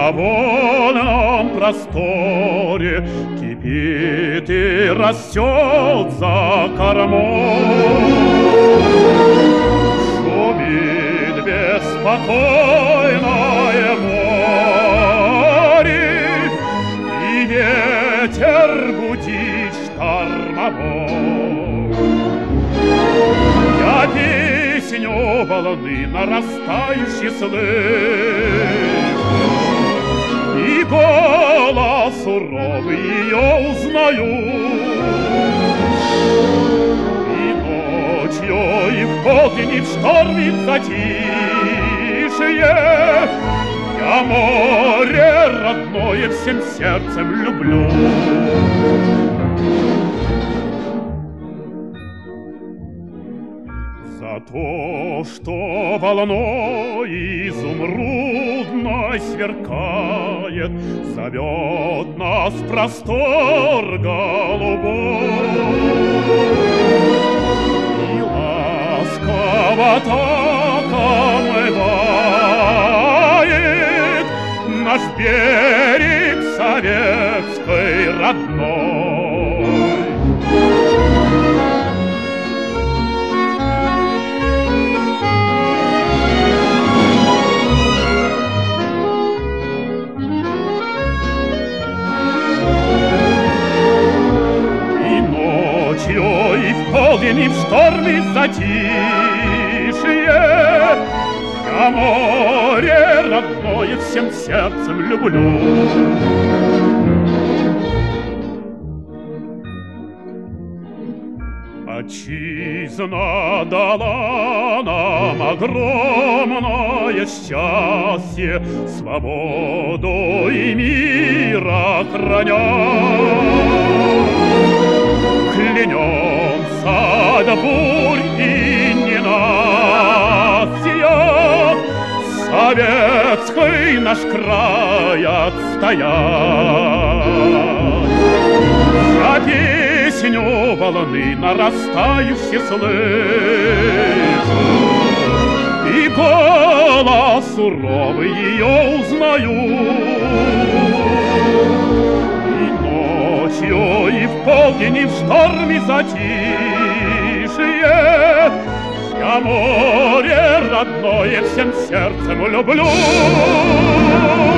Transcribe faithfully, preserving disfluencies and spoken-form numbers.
на вольном просторе кипит и растет за кормой. Шумит беспокойное море, и ветер гудит штормовой. Я песню волны нарастающей слышу, и голос суровый ее узнаю. И ночью, и в полдень, и в шторме, в затишье я море родное всем сердцем люблю. За то, что волной изумрудной сверкает, зовет нас в простор голубой. И ласково так омывает наш берег советской родной. И в полдень, и в шторме затишье я море родное всем сердцем люблю. Отчизна дала нам огромное счастье, свободу и мир охраня. Клянемся до бурь и ненастья советский наш край отстоять. Я песню волны нарастающей слышу, и голос суровый ее узнаю. И в полдень, и в шторме затишье я море родное всем сердцем люблю.